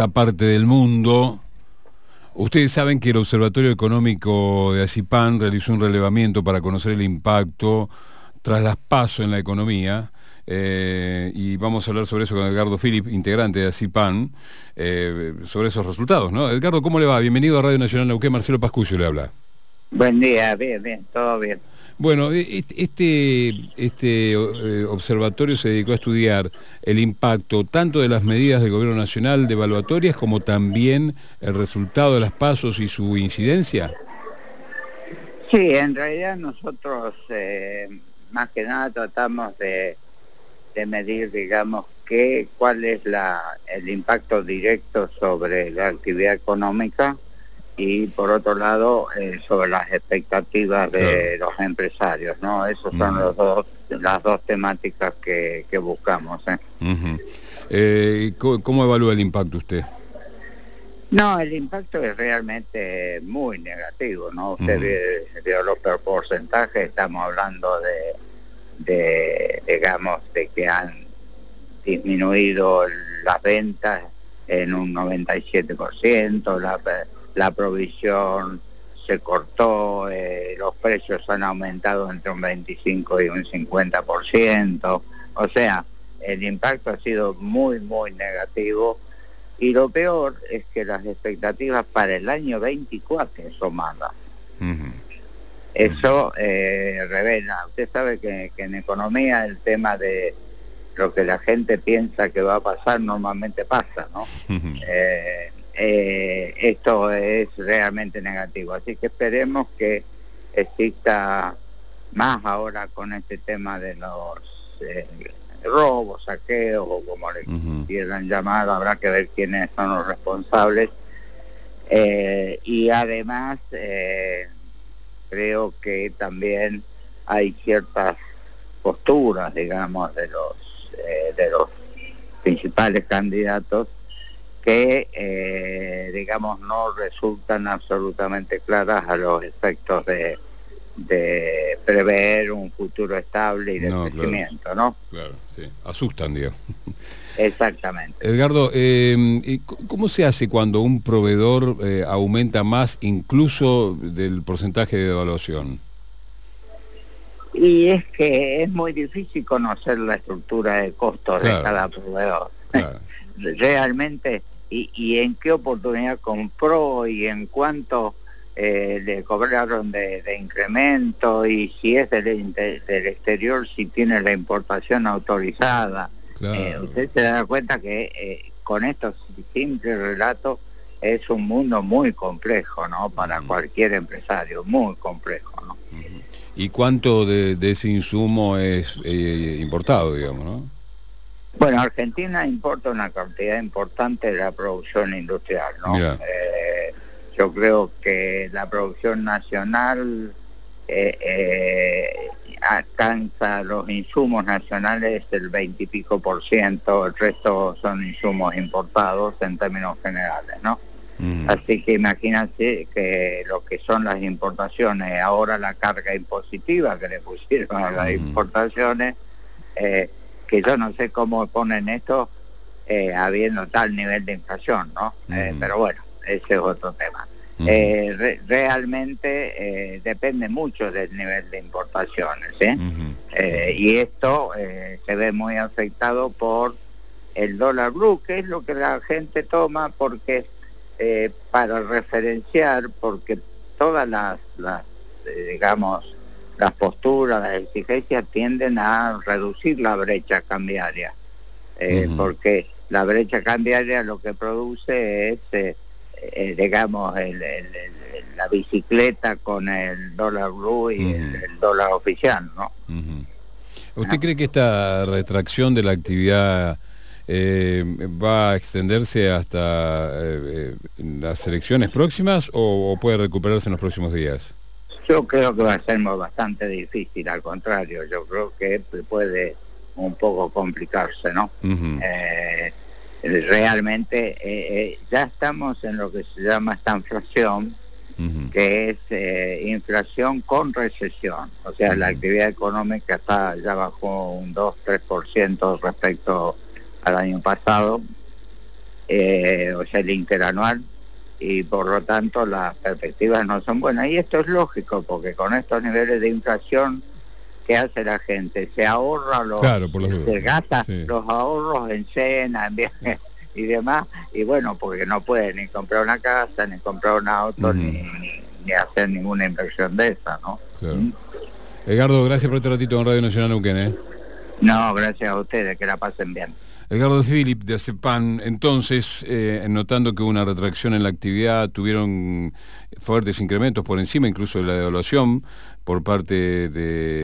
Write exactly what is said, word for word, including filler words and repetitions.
esta parte del mundo. Ustedes saben que el Observatorio Económico de ACIPAN realizó un relevamiento para conocer el impacto tras las PASO en la economía, eh, y vamos a hablar sobre eso con Edgardo Philip, integrante de ACIPAN, eh, sobre esos resultados, ¿no? Edgardo, ¿cómo le va? Bienvenido a Radio Nacional Neuquén, Marcelo Pascuccio le habla. Buen día, bien, bien, todo bien. Bueno, este, este eh, observatorio se dedicó a estudiar el impacto tanto de las medidas del gobierno nacional devaluatorias como también el resultado de las PASOs y su incidencia. Sí, en realidad nosotros eh, más que nada tratamos de, de medir, digamos, que, cuál es la, el impacto directo sobre la actividad económica y por otro lado eh, sobre las expectativas de claro. los empresarios, ¿no? Esos son uh-huh. los dos, las dos temáticas que, que buscamos. ¿eh? Uh-huh. eh, ¿cómo, ¿Cómo evalúa el impacto usted? No, el impacto es realmente muy negativo, ¿no? Usted uh-huh. vio los porcentajes, estamos hablando de, de, digamos, de que han disminuido las ventas en un noventa y siete por ciento, la la provisión se cortó, eh, los precios han aumentado entre un veinticinco y un cincuenta por ciento, o sea, el impacto ha sido muy, muy negativo, y lo peor es que las expectativas para el año veinticuatro son malas. Uh-huh. Eso eh, revela, usted sabe que, que en economía el tema de lo que la gente piensa que va a pasar normalmente pasa, ¿no? Uh-huh. eh, Eh, esto es realmente negativo, así que esperemos que exista más ahora con este tema de los eh, robos, saqueos o como le uh-huh. quieran llamar, habrá que ver quiénes son los responsables, eh, y además eh, creo que también hay ciertas posturas, digamos, de los eh, de los principales candidatos que, eh, digamos, no resultan absolutamente claras a los efectos de, de prever un futuro estable y de no, crecimiento, claro. ¿no? Claro, sí, asustan, digamos. Exactamente. Edgardo, eh, ¿cómo se hace cuando un proveedor eh, aumenta más incluso del porcentaje de devaluación? Y es que es muy difícil conocer la estructura de costos claro. de cada proveedor. Claro. Realmente... Y, y en qué oportunidad compró y en cuánto eh, le cobraron de, de incremento, y si es del, de, del exterior, si tiene la importación autorizada. Claro. Eh, usted se da cuenta que eh, con estos simples relatos es un mundo muy complejo, ¿no? Para uh-huh. cualquier empresario, muy complejo, ¿no? Uh-huh. ¿Y cuánto de, de ese insumo es eh, importado, digamos, no? Bueno, Argentina importa una cantidad importante de la producción industrial, ¿no? Eh, yo creo que la producción nacional eh, eh, alcanza los insumos nacionales el veinte y pico por ciento, el resto son insumos importados en términos generales, ¿no? Mm. Así que imagínense que lo que son las importaciones, ahora la carga impositiva que le pusieron a las mm. importaciones, eh, que yo no sé cómo ponen esto eh, habiendo tal nivel de inflación, ¿no? Uh-huh. Eh, pero bueno, ese es otro tema. Uh-huh. Eh, re- realmente eh, depende mucho del nivel de importaciones, ¿eh? Uh-huh. Eh, y esto eh, se ve muy afectado por el dólar blue, que es lo que la gente toma porque eh, para referenciar, porque todas las, las eh, digamos, las posturas, las exigencias tienden a reducir la brecha cambiaria, eh, uh-huh. porque la brecha cambiaria lo que produce es, eh, eh, digamos, el, el, el, la bicicleta con el dólar blue y uh-huh. el, el dólar oficial, ¿no? Uh-huh. ¿Usted ¿no? cree que esta retracción de la actividad eh, va a extenderse hasta eh, las elecciones próximas o, o puede recuperarse en los próximos días? Yo creo que va a ser bastante difícil, al contrario, yo creo que puede un poco complicarse, ¿no? Uh-huh. Eh, realmente eh, eh, ya estamos en lo que se llama esta inflación, uh-huh. que es eh, inflación con recesión, o sea, uh-huh. la actividad económica está ya bajó un dos a tres por ciento respecto al año pasado, eh, o sea, el interanual, y por lo tanto las perspectivas no son buenas. Y esto es lógico, porque con estos niveles de inflación, ¿qué hace la gente? Se ahorra los, claro, por los, se gasta sí. los ahorros en cena, en viajes y demás, y bueno, porque no puede ni comprar una casa, ni comprar un auto, uh-huh. ni, ni, ni hacer ninguna inversión de esa, ¿no? Claro. ¿Mm? Edgardo, gracias por este ratito en Radio Nacional Neuquén, ¿eh? No, gracias a ustedes, que la pasen bien. Edgardo Philip de ACEPAN. Entonces, eh, notando que hubo una retracción en la actividad, tuvieron fuertes incrementos por encima incluso de la devaluación por parte de